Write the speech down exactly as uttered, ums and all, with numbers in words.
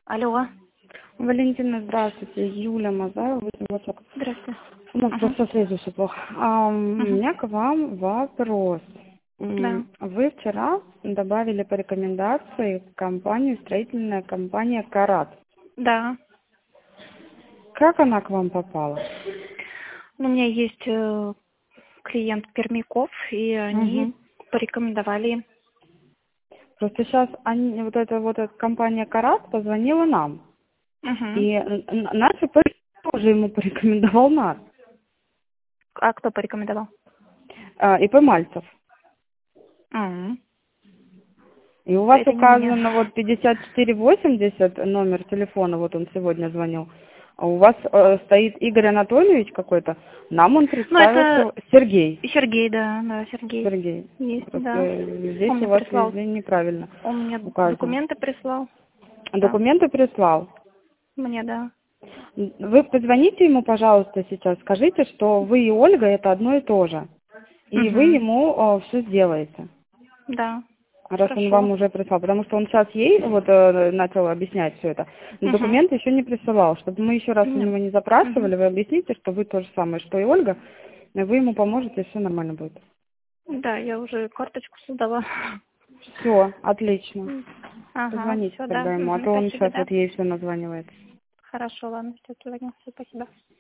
Алло. Валентина, здравствуйте. Юля Мазаева. Здравствуйте. У нас Ага. просто связью все плохо. А, у Мгм. меня к вам вопрос. Да. М, Вы вчера добавили по рекомендации компанию, строительная компания «Карат». Да. Как она к вам попала? Ну, у меня есть э, клиент Пермяков, и они Угу. порекомендовали. Просто сейчас они, вот эта вот эта компания «Карат» позвонила нам. Угу. И н- н- наш ИП тоже ему порекомендовал нас. А кто порекомендовал? А, ИП Мальцев. М. И у вас Это не мне. указано вот пятьдесят четыре восемьдесят номер телефона, вот он сегодня звонил. А у вас э, стоит Игорь Анатольевич какой-то, нам он Ну, это представился Сергей. Сергей, да, да, Сергей. Сергей. Есть, Просто да. э, здесь Он у мне вас прислал, везде неправильно он мне указано. документы прислал. Да, Документы прислал. мне, да. Вы позвоните ему, пожалуйста, сейчас, скажите, что вы и Ольга это одно и то же. И вы Угу. ему все сделаете. Да. Раз он Хорошо. вам уже прислал, потому что он сейчас ей вот э, начал объяснять все это, но Угу. документы еще не присылал, чтобы мы еще раз у Нет. него не Угу. запрашивали, вы объясните, что вы то же самое, что и Ольга, вы ему поможете, и все нормально будет. Да, я уже карточку создала. Все, отлично. М. Ага, Позвоните все, да. тогда ему, а Угу. то он Спасибо, сейчас да. вот ей все названивает. Хорошо, ладно, все, позвонил, все, спасибо.